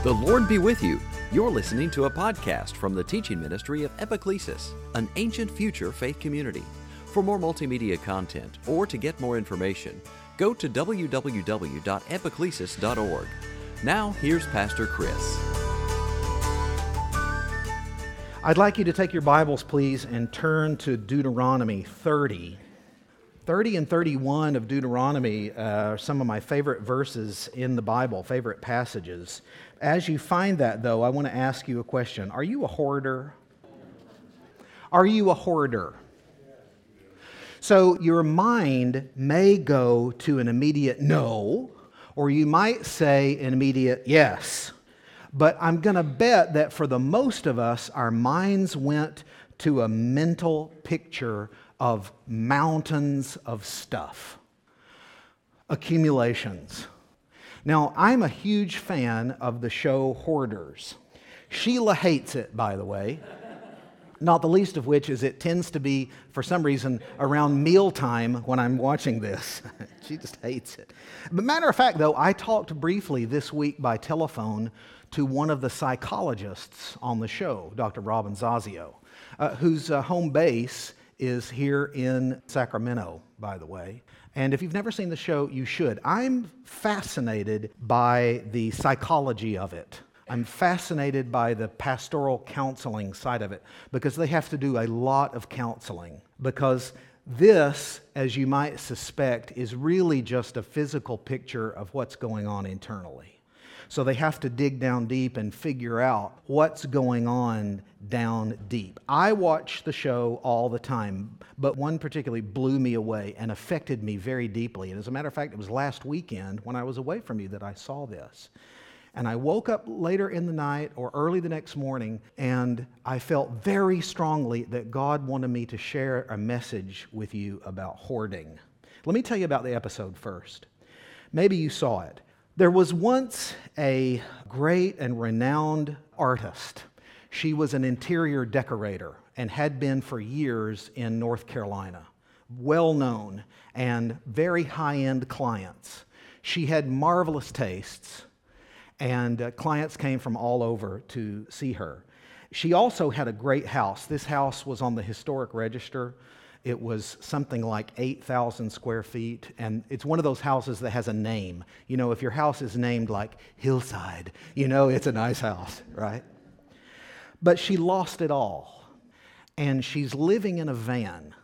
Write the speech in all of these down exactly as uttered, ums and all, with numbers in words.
The Lord be with you. You're listening to a podcast from the teaching ministry of Epiclesis, an ancient future faith community. For more multimedia content or to get more information, go to w w w dot epiclesis dot org. Now, here's Pastor Chris. I'd like you to take your Bibles, please, and turn to Deuteronomy thirty. thirty and thirty-one of Deuteronomy are some of my favorite verses in the Bible, favorite passages. As you find that, though, I want to ask you a question. Are you a hoarder? Are you a hoarder? So your mind may go to an immediate no, or you might say an immediate yes. But I'm going to bet that for the most of us, our minds went to a mental picture of mountains of stuff, accumulations. Now, I'm a huge fan of the show Hoarders. Sheila hates it, by the way. Not the least of which is it tends to be, for some reason, around mealtime when I'm watching this. She just hates it. But matter of fact, though, I talked briefly this week by telephone to one of the psychologists on the show, Doctor Robin Zazio, uh, whose uh, home base is here in Sacramento, by the way. And if you've never seen the show, you should. I'm fascinated by the psychology of it. I'm fascinated by the pastoral counseling side of it because they have to do a lot of counseling. Because this, as you might suspect, is really just a physical picture of what's going on internally. So they have to dig down deep and figure out what's going on down deep. I watch the show all the time, but one particularly blew me away and affected me very deeply. And as a matter of fact, it was last weekend when I was away from you that I saw this. And I woke up later in the night or early the next morning, and I felt very strongly that God wanted me to share a message with you about hoarding. Let me tell you about the episode first. Maybe you saw it. There was once a great and renowned artist. She was an interior decorator and had been for years in North Carolina. Well known and very high-end clients. She had marvelous tastes, and uh, clients came from all over to see her. She also had a great house. This house was on the historic register. It was something like eight thousand square feet, and it's one of those houses that has a name. You know, if your house is named like Hillside, you know it's a nice house, right? But she lost it all, and she's living in a van.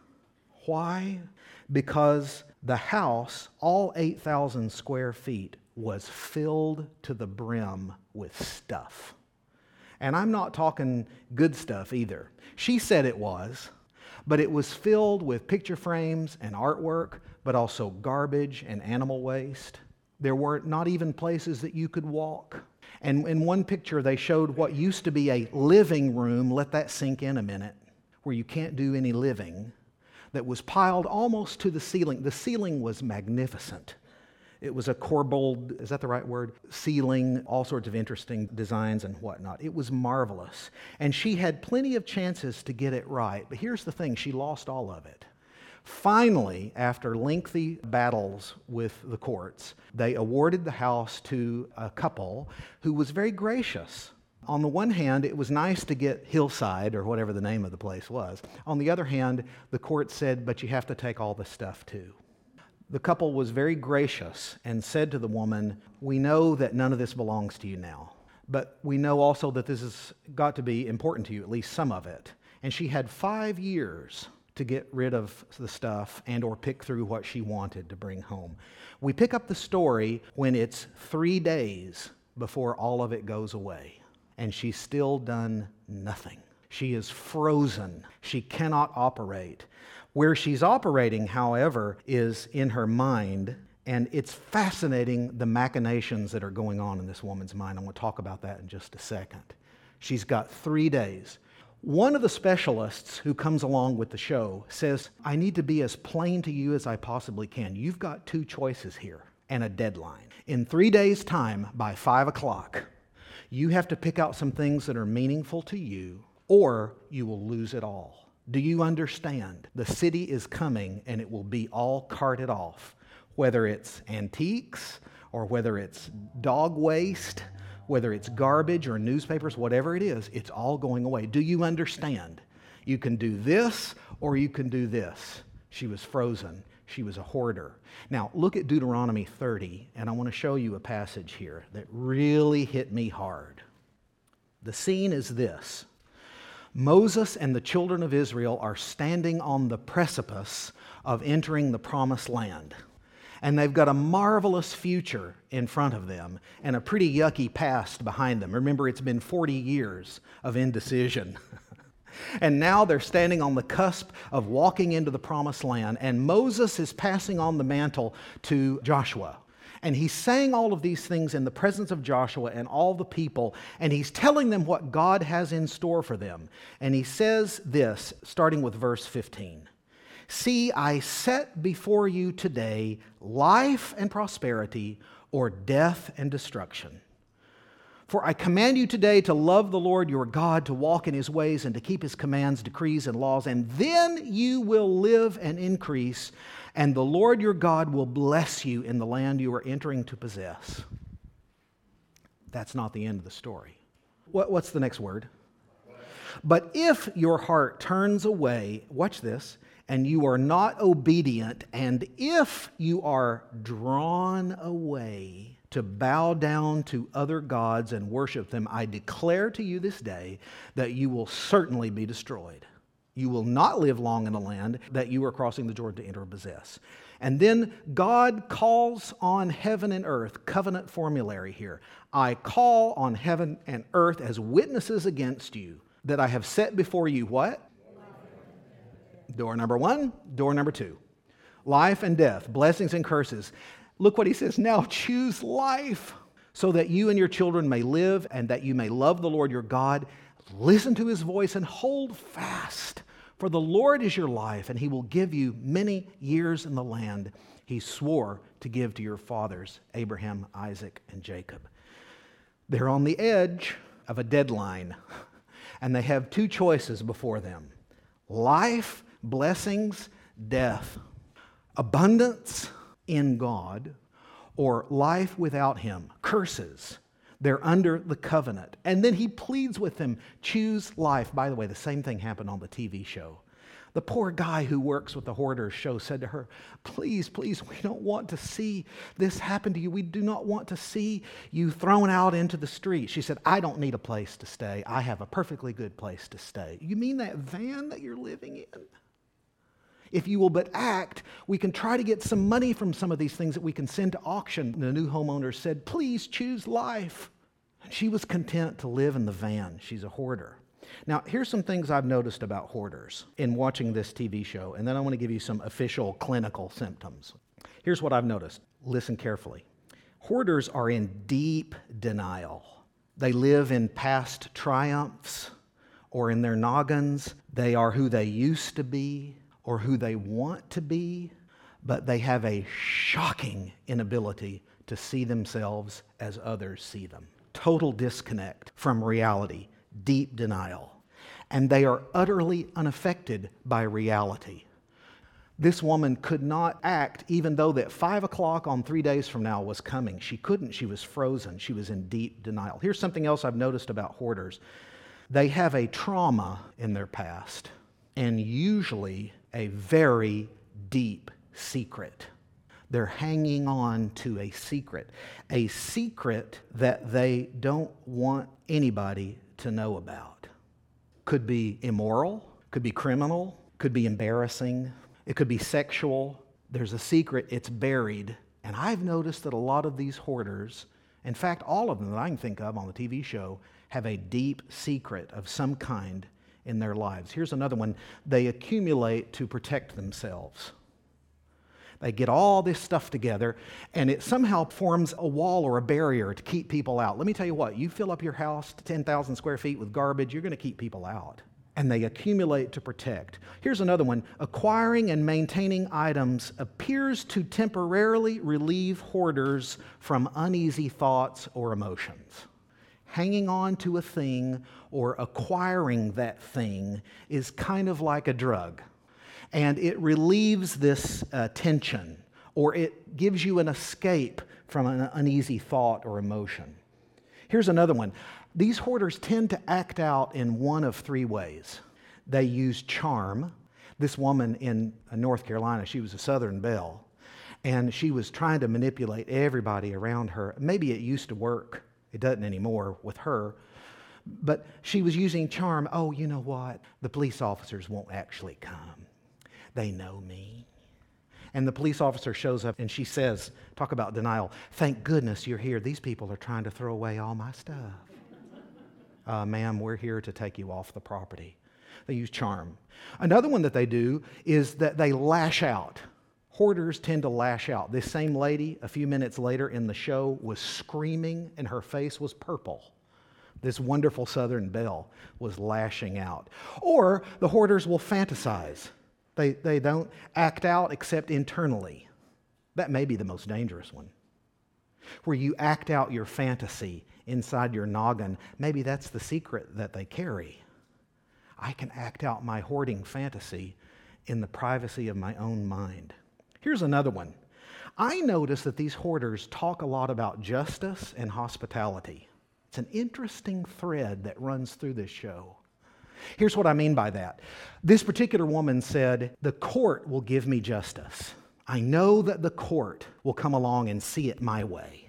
Why? Because the house, all eight thousand square feet, was filled to the brim with stuff. And I'm not talking good stuff either. She said it was. But it was filled with picture frames and artwork, but also garbage and animal waste. There were not even places that you could walk. And in one picture, they showed what used to be a living room, let that sink in a minute, where you can't do any living, that was piled almost to the ceiling. The ceiling was magnificent. It was a corbelled, is that the right word? Ceiling, all sorts of interesting designs and whatnot. It was marvelous. And she had plenty of chances to get it right. But here's the thing, she lost all of it. Finally, after lengthy battles with the courts, they awarded the house to a couple who was very gracious. On the one hand, it was nice to get Hillside, or whatever the name of the place was. On the other hand, the court said, but you have to take all the stuff too. The couple was very gracious and said to the woman, we know that none of this belongs to you now, but we know also that this has got to be important to you, at least some of it. And she had five years to get rid of the stuff and or pick through what she wanted to bring home. We pick up the story when it's three days before all of it goes away, and she's still done nothing. She is frozen. She cannot operate. Where she's operating, however, is in her mind, and it's fascinating the machinations that are going on in this woman's mind. I'm going to talk about that in just a second. She's got three days. One of the specialists who comes along with the show says, I need to be as plain to you as I possibly can. You've got two choices here and a deadline. In three days' time, by five o'clock, you have to pick out some things that are meaningful to you, or you will lose it all. Do you understand? The city is coming and it will be all carted off, whether it's antiques or whether it's dog waste whether it's garbage or newspapers, whatever it is, it's all going away. Do you understand? You can do this or you can do this. She was frozen. She was a hoarder. Now, look at Deuteronomy thirty, and I want to show you a passage here that really hit me hard. The scene is this. Moses and the children of Israel are standing on the precipice of entering the promised land. And they've got a marvelous future in front of them and a pretty yucky past behind them. Remember, it's been forty years of indecision. And now they're standing on the cusp of walking into the promised land, and Moses is passing on the mantle to Joshua. And he's saying all of these things in the presence of Joshua and all the people, and he's telling them what God has in store for them. And he says this, starting with verse fifteen. See, I set before you today life and prosperity, or death and destruction. For I command you today to love the Lord your God, to walk in his ways, and to keep his commands, decrees, and laws, and then you will live and increase, and the Lord your God will bless you in the land you are entering to possess. That's not the end of the story. What, what's the next word? But if your heart turns away, watch this, and you are not obedient, and if you are drawn away to bow down to other gods and worship them, I declare to you this day that you will certainly be destroyed. You will not live long in the land that you are crossing the Jordan to enter and possess. And then God calls on heaven and earth, covenant formulary here. I call on heaven and earth as witnesses against you that I have set before you what? Door number one, door number two. Life and death, blessings and curses. Look what he says, now choose life so that you and your children may live and that you may love the Lord your God. Listen to his voice and hold fast, for the Lord is your life and he will give you many years in the land he swore to give to your fathers, Abraham, Isaac, and Jacob. They're on the edge of a deadline and they have two choices before them. Life, blessings, death, abundance in God, or life without him, curses. They're under the covenant. And then he pleads with them, choose life. By the way, the same thing happened on the T V show. The poor guy who works with the Hoarders show said to her, please, please, we don't want to see this happen to you. We do not want to see you thrown out into the street. She said, I don't need a place to stay. I have a perfectly good place to stay. You mean that van that you're living in? If you will but act, we can try to get some money from some of these things that we can send to auction. The new homeowner said, please choose life. And she was content to live in the van. She's a hoarder. Now, here's some things I've noticed about hoarders in watching this T V show, and then I want to give you some official clinical symptoms. Here's what I've noticed. Listen carefully. Hoarders are in deep denial. They live in past triumphs or in their noggins. They are who they used to be or who they want to be, but they have a shocking inability to see themselves as others see them. Total disconnect from reality, deep denial. And they are utterly unaffected by reality. This woman could not act even though that five o'clock on three days from now was coming. She couldn't. She was frozen. She was in deep denial. Here's something else I've noticed about hoarders. They have a trauma in their past, and usually a very deep secret. They're hanging on to a secret, a secret that they don't want anybody to know about. Could be immoral, could be criminal, could be embarrassing, it could be sexual. There's a secret, it's buried. And I've noticed that a lot of these hoarders, in fact, all of them that I can think of on the T V show, have a deep secret of some kind in their lives. Here's another one. They accumulate to protect themselves. They get all this stuff together, and it somehow forms a wall or a barrier to keep people out. Let me tell you what, you fill up your house to ten thousand square feet with garbage, you're going to keep people out. And they accumulate to protect. Here's another one. Acquiring and maintaining items appears to temporarily relieve hoarders from uneasy thoughts or emotions. Hanging on to a thing or acquiring that thing is kind of like a drug. And it relieves this uh, tension, or it gives you an escape from an uneasy thought or emotion. Here's another one. These hoarders tend to act out in one of three ways. They use charm. This woman in North Carolina, she was a Southern belle, and she was trying to manipulate everybody around her. Maybe it used to work. It doesn't anymore with her. But she was using charm. Oh, you know what? The police officers won't actually come. They know me. And the police officer shows up and she says, talk about denial, thank goodness you're here. These people are trying to throw away all my stuff. Uh, ma'am, we're here to take you off the property. They use charm. Another one that they do is that they lash out. Hoarders tend to lash out. This same lady, a few minutes later in the show, was screaming and her face was purple. This wonderful Southern belle was lashing out. Or the hoarders will fantasize. They, they don't act out except internally. That may be the most dangerous one. Where you act out your fantasy inside your noggin. Maybe that's the secret that they carry. I can act out my hoarding fantasy in the privacy of my own mind. Here's another one. I notice that these hoarders talk a lot about justice and hospitality. It's an interesting thread that runs through this show. Here's what I mean by that. This particular woman said, the court will give me justice. I know that the court will come along and see it my way.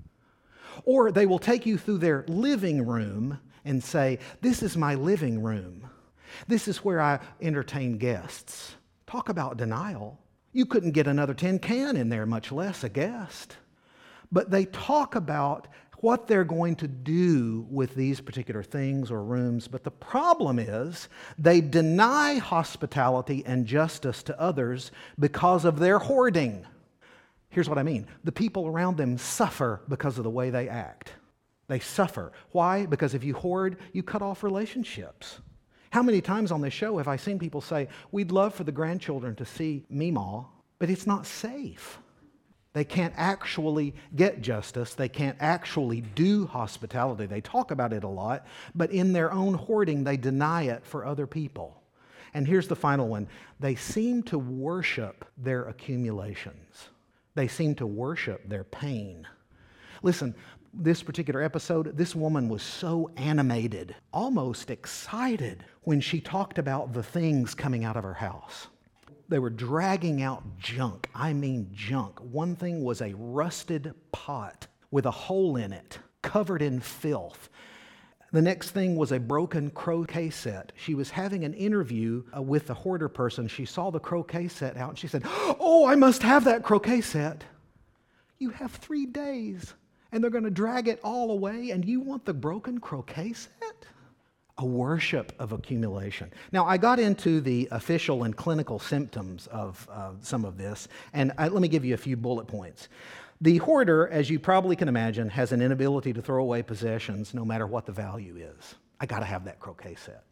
Or they will take you through their living room and say, this is my living room. This is where I entertain guests. Talk about denial. You couldn't get another tin can in there, much less a guest. But they talk about what they're going to do with these particular things or rooms. But the problem is they deny hospitality and justice to others because of their hoarding. Here's what I mean. The people around them suffer because of the way they act. They suffer. Why? Because if you hoard, you cut off relationships. How many times on this show have I seen people say, we'd love for the grandchildren to see Meemaw, but it's not safe. They can't actually get justice. They can't actually do hospitality. They talk about it a lot, but in their own hoarding, they deny it for other people. And here's the final one. They seem to worship their accumulations. They seem to worship their pain. Listen, this particular episode, this woman was so animated, almost excited, when she talked about the things coming out of her house. They were dragging out junk. I mean junk. One thing was a rusted pot with a hole in it, covered in filth. The next thing was a broken croquet set. She was having an interview uh, with the hoarder person. She saw the croquet set out and she said, oh, I must have that croquet set. You have three days and they're going to drag it all away and you want the broken croquet set? A worship of accumulation. Now, I got into the official and clinical symptoms of uh, some of this, and I, let me give you a few bullet points. The hoarder, as you probably can imagine, has an inability to throw away possessions no matter what the value is. I got to have that croquet set.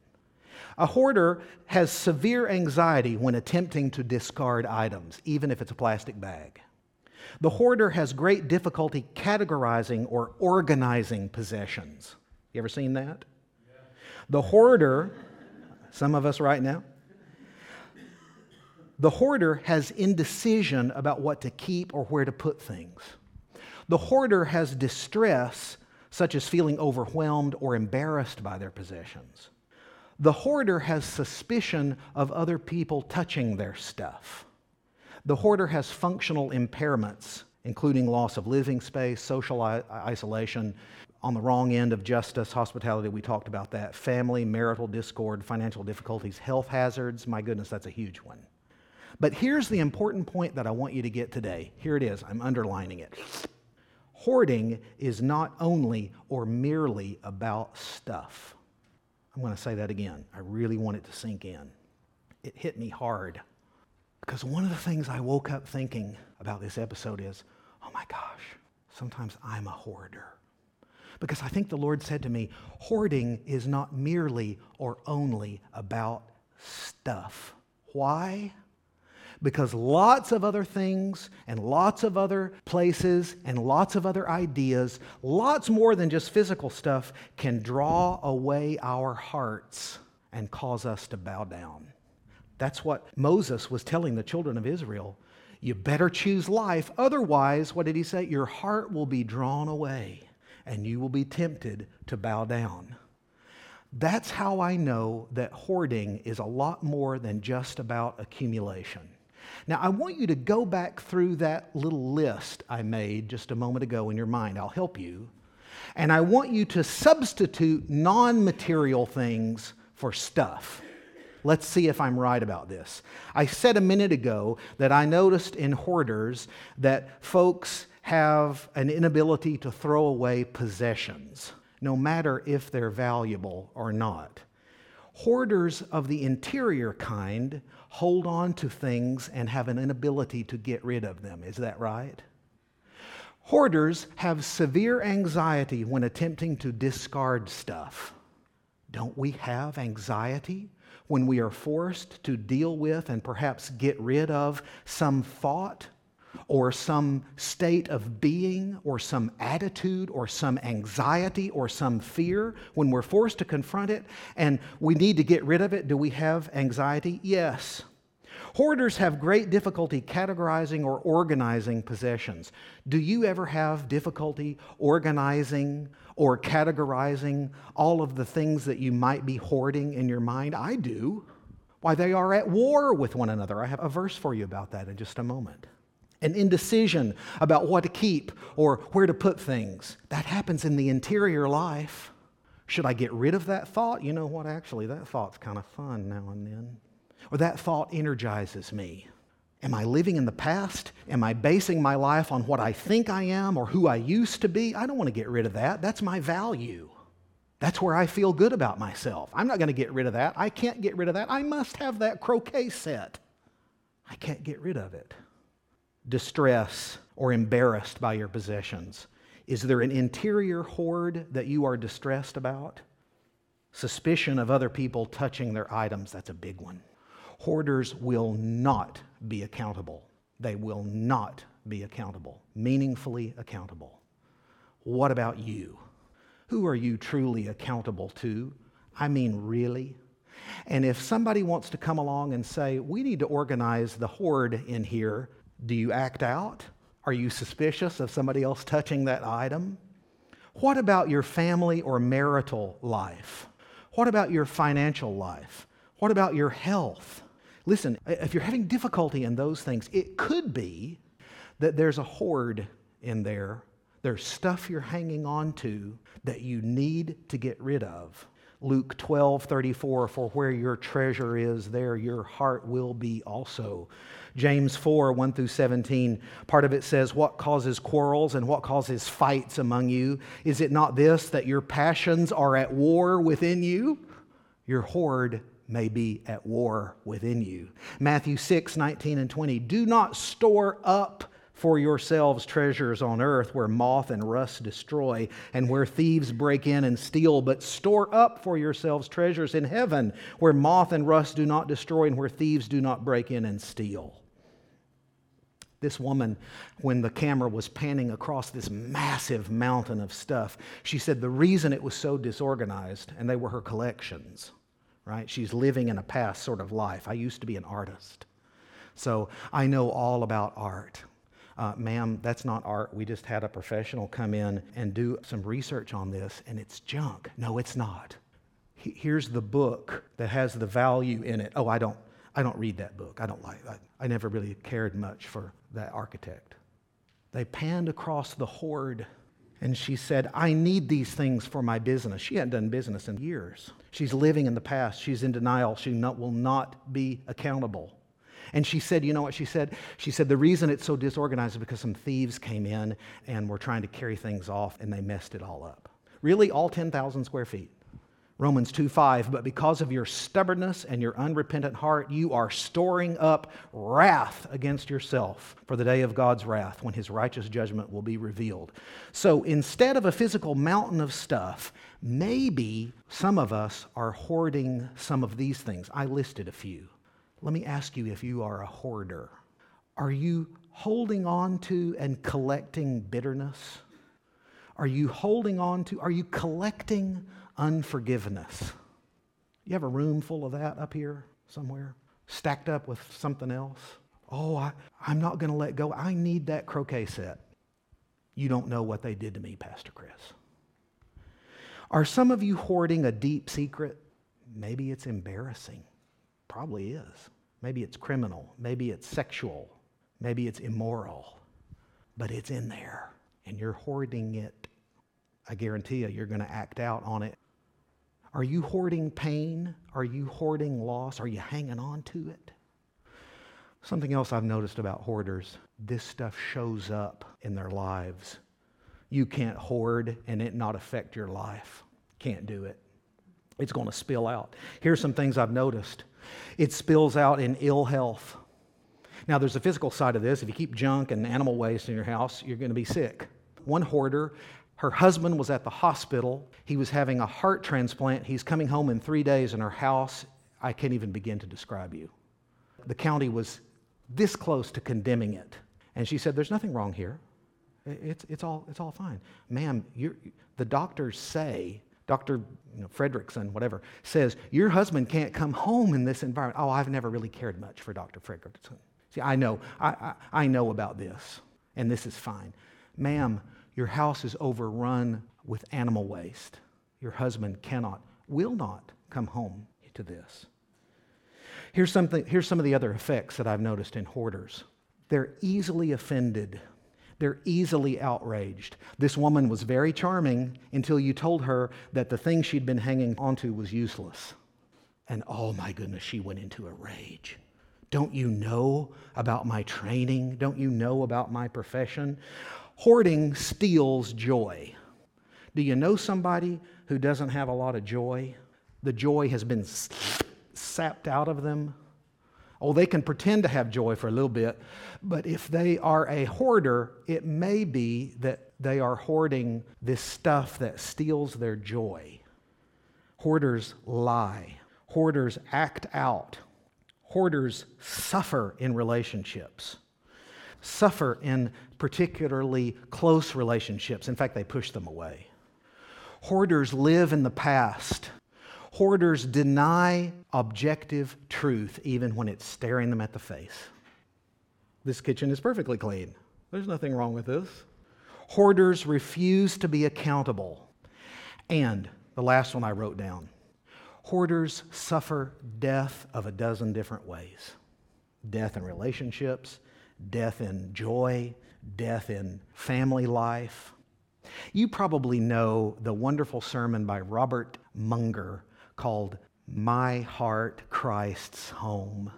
A hoarder has severe anxiety when attempting to discard items, even if it's a plastic bag. The hoarder has great difficulty categorizing or organizing possessions. You ever seen that? The hoarder, some of us right now, the hoarder has indecision about what to keep or where to put things. The hoarder has distress, such as feeling overwhelmed or embarrassed by their possessions. The hoarder has suspicion of other people touching their stuff. The hoarder has functional impairments, including loss of living space, social I- isolation. On the wrong end of justice, hospitality, we talked about that. Family, marital discord, financial difficulties, health hazards. My goodness, that's a huge one. But here's the important point that I want you to get today. Here it is. I'm underlining it. Hoarding is not only or merely about stuff. I'm going to say that again. I really want it to sink in. It hit me hard. Because one of the things I woke up thinking about this episode is, oh my gosh, sometimes I'm a hoarder. Because I think the Lord said to me, hoarding is not merely or only about stuff. Why? Because lots of other things and lots of other places and lots of other ideas, lots more than just physical stuff, can draw away our hearts and cause us to bow down. That's what Moses was telling the children of Israel. You better choose life. Otherwise, what did he say? Your heart will be drawn away. and you will be tempted to bow down. That's how I know that hoarding is a lot more than just about accumulation. Now, I want you to go back through that little list I made just a moment ago in your mind. I'll help you. And I want you to substitute non-material things for stuff. Let's see if I'm right about this. I said a minute ago that I noticed in hoarders that folks have an inability to throw away possessions, no matter if they're valuable or not. Hoarders of the interior kind hold on to things and have an inability to get rid of them. Is that right? Hoarders have severe anxiety when attempting to discard stuff. Don't we have anxiety when we are forced to deal with and perhaps get rid of some thought or some state of being or some attitude or some anxiety or some fear? When we're forced to confront it and we need to get rid of it, do we have anxiety? Yes. Hoarders have great difficulty categorizing or organizing possessions. Do you ever have difficulty organizing or categorizing all of the things that you might be hoarding in your mind? I do. Why, they are at war with one another. I have a verse for you about that in just a moment. An indecision about what to keep or where to put things. That happens in the interior life. Should I get rid of that thought? You know what, actually, that thought's kind of fun now and then. Or that thought energizes me. Am I living in the past? Am I basing my life on what I think I am or who I used to be? I don't want to get rid of that. That's my value. That's where I feel good about myself. I'm not going to get rid of that. I can't get rid of that. I must have that croquet set. I can't get rid of it. Distress or embarrassed by your possessions. Is there an interior hoard that you are distressed about? Suspicion of other people touching their items, that's a big one. Hoarders will not be accountable. They will not be accountable, meaningfully accountable. What about you? Who are you truly accountable to? I mean, really? And if somebody wants to come along and say, we need to organize the hoard in here, do you act out? Are you suspicious of somebody else touching that item? What about your family or marital life? What about your financial life? What about your health? Listen, if you're having difficulty in those things, it could be that there's a hoard in there. There's stuff you're hanging on to that you need to get rid of. Luke twelve thirty-four, for where your treasure is, there your heart will be also. James four, one through seventeen, part of it says, what causes quarrels and what causes fights among you? Is it not this, that your passions are at war within you? Your hoard may be at war within you. Matthew six, nineteen and twenty, do not store up for yourselves treasures on earth where moth and rust destroy and where thieves break in and steal, but store up for yourselves treasures in heaven where moth and rust do not destroy and where thieves do not break in and steal. This woman, when the camera was panning across this massive mountain of stuff, she said the reason it was so disorganized, and they were her collections, right? She's living in a past sort of life. I used to be an artist, so I know all about art. Uh, ma'am, that's not art. We just had a professional come in and do some research on this, and it's junk. No, it's not. He, here's the book that has the value in it. Oh, I don't, I don't read that book. I don't like. I, I never really cared much for that architect. They panned across the hoard, and she said, "I need these things for my business." She hadn't done business in years. She's living in the past. She's in denial. She not, will not be accountable. And she said, you know what she said? She said, the reason it's so disorganized is because some thieves came in and were trying to carry things off and they messed it all up. Really, all ten thousand square feet. Romans two five, but because of your stubbornness and your unrepentant heart, you are storing up wrath against yourself for the day of God's wrath when his righteous judgment will be revealed. So instead of a physical mountain of stuff, maybe some of us are hoarding some of these things. I listed a few. Let me ask you if you are a hoarder. Are you holding on to and collecting bitterness? Are you holding on to, are you collecting unforgiveness? You have a room full of that up here somewhere, stacked up with something else? Oh, I, I'm not going to let go. I need that croquet set. You don't know what they did to me, Pastor Chris. Are some of you hoarding a deep secret? Maybe it's embarrassing. Probably is. Maybe it's criminal. Maybe it's sexual. Maybe it's immoral. But it's in there, and you're hoarding it. I guarantee you, you're going to act out on it. Are you hoarding pain? Are you hoarding loss? Are you hanging on to it? Something else I've noticed about hoarders, this stuff shows up in their lives. You can't hoard and it not affect your life. Can't do it. It's going to spill out. Here's some things I've noticed. It spills out in ill health. Now, there's a physical side of this. If you keep junk and animal waste in your house, you're going to be sick. One hoarder, her husband was at the hospital. He was having a heart transplant. He's coming home in three days, and her house, I can't even begin to describe you. The county was this close to condemning it. And she said, there's nothing wrong here. It's, it's, all, it's all fine. Ma'am, you're, the doctors say, Doctor you know, Fredrickson, whatever, says, your husband can't come home in this environment. Oh, I've never really cared much for Doctor Fredrickson. See, I know, I, I, I know about this, and this is fine. Ma'am, your house is overrun with animal waste. Your husband cannot, will not come home to this. Here's something, here's some of the other effects that I've noticed in hoarders. They're easily offended. They're easily outraged. This woman was very charming until you told her that the thing she'd been hanging onto was useless. And oh my goodness, she went into a rage. Don't you know about my training? Don't you know about my profession? Hoarding steals joy. Do you know somebody who doesn't have a lot of joy? The joy has been sapped out of them. Oh, they can pretend to have joy for a little bit, but if they are a hoarder, it may be that they are hoarding this stuff that steals their joy. Hoarders lie. Hoarders act out. Hoarders suffer in relationships, suffer in particularly close relationships. In fact, they push them away. Hoarders live in the past. Hoarders deny objective truth even when it's staring them at the face. This kitchen is perfectly clean. There's nothing wrong with this. Hoarders refuse to be accountable. And the last one I wrote down, hoarders suffer death of a dozen different ways. Death in relationships, death in joy, death in family life. You probably know the wonderful sermon by Robert Munger called My Heart, Christ's Home.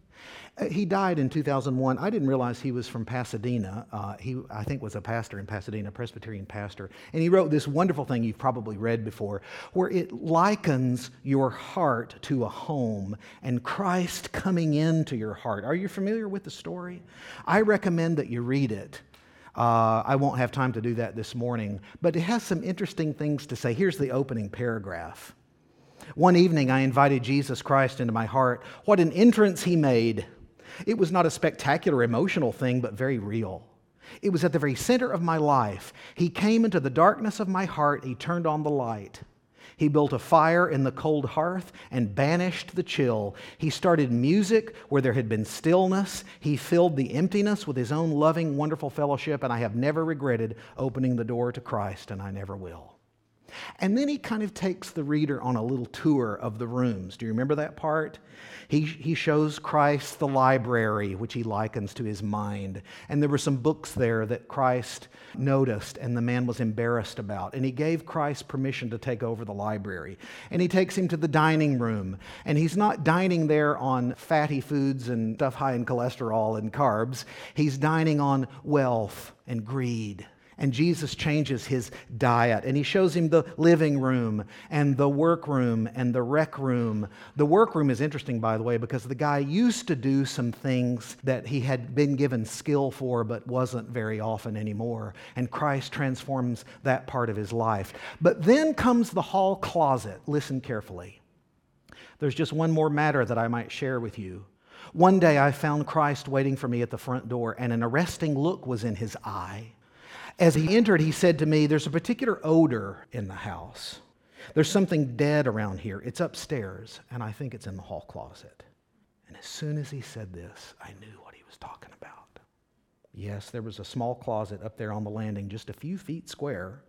He died in two thousand one. I didn't realize he was from Pasadena. Uh, he, I think, was a pastor in Pasadena, Presbyterian pastor. And he wrote this wonderful thing you've probably read before, where it likens your heart to a home and Christ coming into your heart. Are you familiar with the story? I recommend that you read it. Uh, I won't have time to do that this morning, but it has some interesting things to say. Here's the opening paragraph. One evening, I invited Jesus Christ into my heart. What an entrance he made. It was not a spectacular emotional thing, but very real. It was at the very center of my life. He came into the darkness of my heart. He turned on the light. He built a fire in the cold hearth and banished the chill. He started music where there had been stillness. He filled the emptiness with his own loving, wonderful fellowship, and I have never regretted opening the door to Christ, and I never will. And then he kind of takes the reader on a little tour of the rooms. Do you remember that part? He, he shows Christ the library, which he likens to his mind. And there were some books there that Christ noticed and the man was embarrassed about. And he gave Christ permission to take over the library. And he takes him to the dining room. And he's not dining there on fatty foods and stuff high in cholesterol and carbs. He's dining on wealth and greed. And Jesus changes his diet, and he shows him the living room and the workroom and the rec room. The workroom is interesting, by the way, because the guy used to do some things that he had been given skill for, but wasn't very often anymore. And Christ transforms that part of his life. But then comes the hall closet. Listen carefully. There's just one more matter that I might share with you. One day I found Christ waiting for me at the front door, and an arresting look was in his eye. As he entered, he said to me, there's a particular odor in the house. There's something dead around here. It's upstairs, and I think it's in the hall closet. And as soon as he said this, I knew what he was talking about. Yes, there was a small closet up there on the landing, just a few feet square.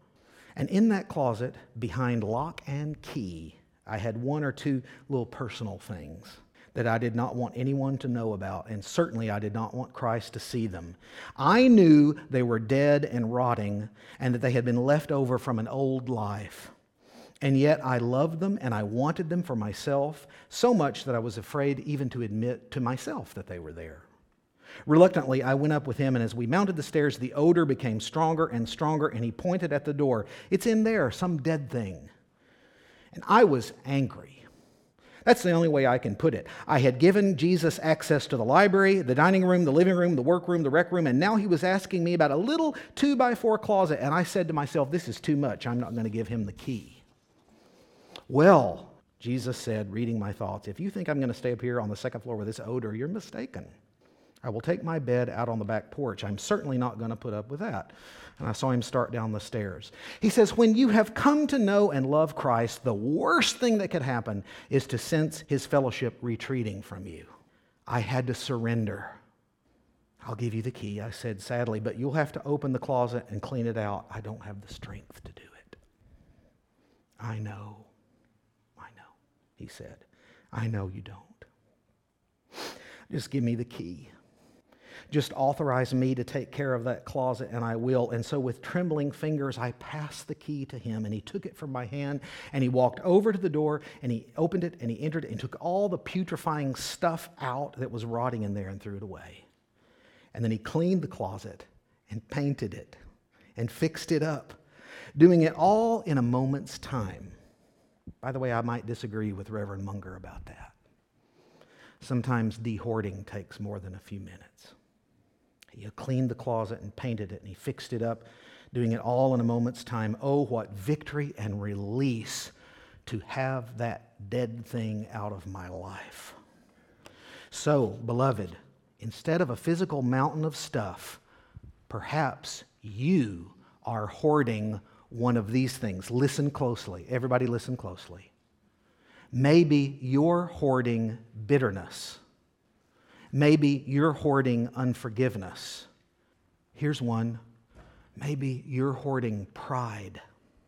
And in that closet, behind lock and key, I had one or two little personal things that I did not want anyone to know about, and certainly I did not want Christ to see them. I knew they were dead and rotting, and that they had been left over from an old life. And yet I loved them, and I wanted them for myself, so much that I was afraid even to admit to myself that they were there. Reluctantly, I went up with him, and as we mounted the stairs, the odor became stronger and stronger, and he pointed at the door. "It's in there, some dead thing." And I was angry. That's the only way I can put it. I had given Jesus access to the library, the dining room, the living room, the workroom, the rec room, and now he was asking me about a little two by four closet, and I said to myself, this is too much. I'm not going to give him the key. "Well," Jesus said, reading my thoughts, "if you think I'm going to stay up here on the second floor with this odor, you're mistaken. I will take my bed out on the back porch. I'm certainly not going to put up with that." And I saw him start down the stairs. He says, when you have come to know and love Christ, the worst thing that could happen is to sense his fellowship retreating from you. I had to surrender. "I'll give you the key," I said sadly, "but you'll have to open the closet and clean it out. I don't have the strength to do it." "I know, I know," he said. "I know you don't. Just give me the key. Just authorize me to take care of that closet, and I will." And so with trembling fingers, I passed the key to him, and he took it from my hand, and he walked over to the door, and he opened it, and he entered it, and took all the putrefying stuff out that was rotting in there and threw it away. And then he cleaned the closet and painted it and fixed it up, doing it all in a moment's time. By the way, I might disagree with Reverend Munger about that. Sometimes de-hoarding takes more than a few minutes. He cleaned the closet and painted it, and he fixed it up, doing it all in a moment's time. Oh, what victory and release to have that dead thing out of my life. So, beloved, instead of a physical mountain of stuff, perhaps you are hoarding one of these things. Listen closely. Everybody listen closely. Maybe you're hoarding bitterness. Maybe you're hoarding unforgiveness. Here's one. Maybe you're hoarding pride.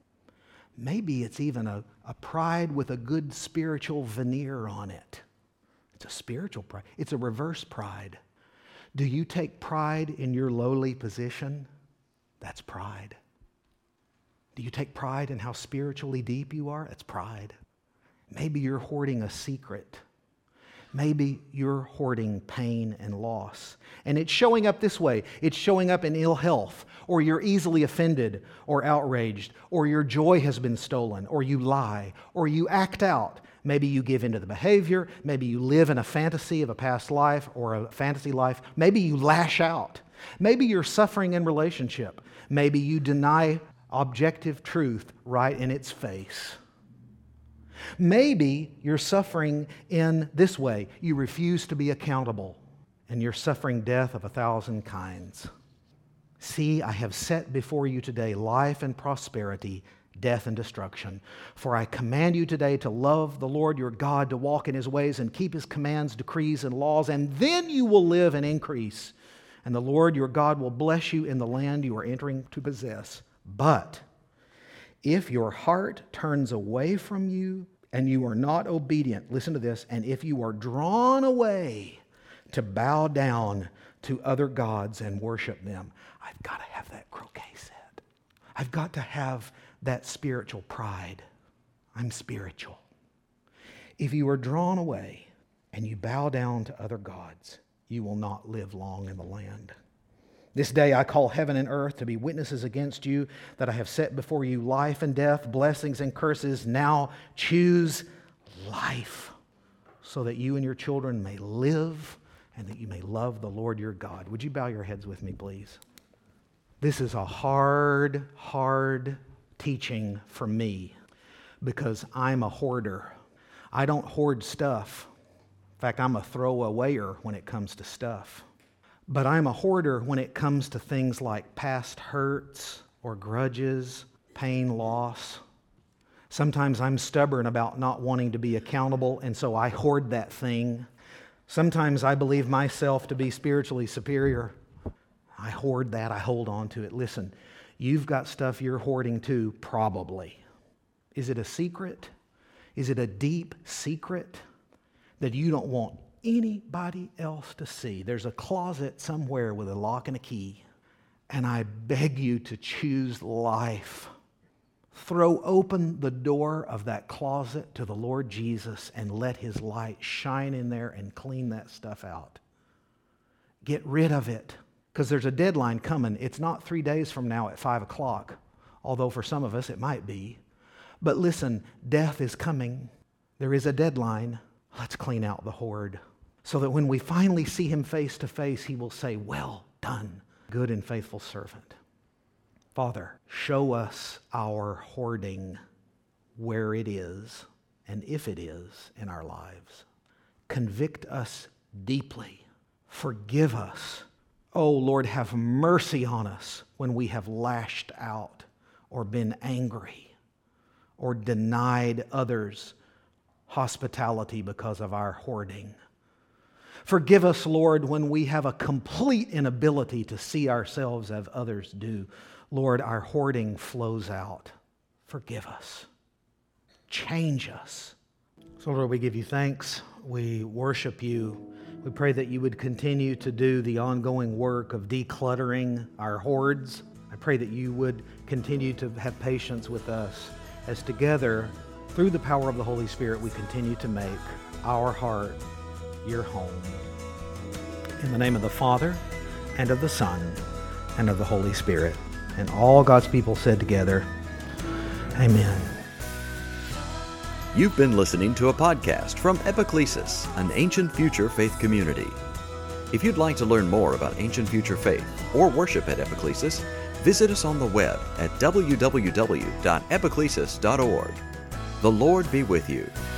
Maybe it's even a, a pride with a good spiritual veneer on it. It's a spiritual pride. It's a reverse pride. Do you take pride in your lowly position? That's pride. Do you take pride in how spiritually deep you are? That's pride. Maybe you're hoarding a secret. Maybe you're hoarding pain and loss. And it's showing up this way. It's showing up in ill health, or you're easily offended or outraged, or your joy has been stolen, or you lie, or you act out. Maybe you give into the behavior. Maybe you live in a fantasy of a past life or a fantasy life. Maybe you lash out. Maybe you're suffering in relationship. Maybe you deny objective truth right in its face. Maybe you're suffering in this way. You refuse to be accountable, and you're suffering death of a thousand kinds. See, I have set before you today life and prosperity, death and destruction. For I command you today to love the Lord your God, to walk in his ways and keep his commands, decrees, and laws, and then you will live and increase. And the Lord your God will bless you in the land you are entering to possess. But if your heart turns away from you and you are not obedient, listen to this, and if you are drawn away to bow down to other gods and worship them, I've got to have that croquet set. I've got to have that spiritual pride. I'm spiritual. If you are drawn away and you bow down to other gods, you will not live long in the land. This day I call heaven and earth to be witnesses against you that I have set before you life and death, blessings and curses. Now choose life so that you and your children may live and that you may love the Lord your God. Would you bow your heads with me, please? This is a hard, hard teaching for me because I'm a hoarder. I don't hoard stuff. In fact, I'm a throwawayer when it comes to stuff. But I'm a hoarder when it comes to things like past hurts or grudges, pain, loss. Sometimes I'm stubborn about not wanting to be accountable, and so I hoard that thing. Sometimes I believe myself to be spiritually superior. I hoard that. I hold on to it. Listen, You've got stuff you're hoarding too, probably. Is it a secret? Is it a deep secret that you don't want anybody else to see? There's a closet somewhere with a lock and a key, and I beg you to choose life. Throw open the door of that closet to the Lord Jesus and let His light shine in there and clean that stuff out. Get rid of it, because there's a deadline coming. It's not three days from now at five o'clock, although for some of us it might be. But listen, death is coming. There is a deadline. Let's clean out the hoard so that when we finally see Him face to face, He will say, "Well done, good and faithful servant." Father, show us our hoarding, where it is and if it is in our lives. Convict us deeply. Forgive us. Oh Lord, have mercy on us when we have lashed out or been angry or denied others hospitality because of our hoarding. Forgive us, Lord, when we have a complete inability to see ourselves as others do. Lord, our hoarding flows out. Forgive us. Change us. So, Lord, we give you thanks. We worship you. We pray that you would continue to do the ongoing work of decluttering our hoards. I pray that you would continue to have patience with us as together, through the power of the Holy Spirit, we continue to make our heart your home. In the name of the Father, and of the Son, and of the Holy Spirit. And all God's people said together, amen. You've been listening to a podcast from Epiclesis, an Ancient Future Faith community. If you'd like to learn more about Ancient Future Faith or worship at Epiclesis, visit us on the web at w w w dot epiclesis dot org. The Lord be with you.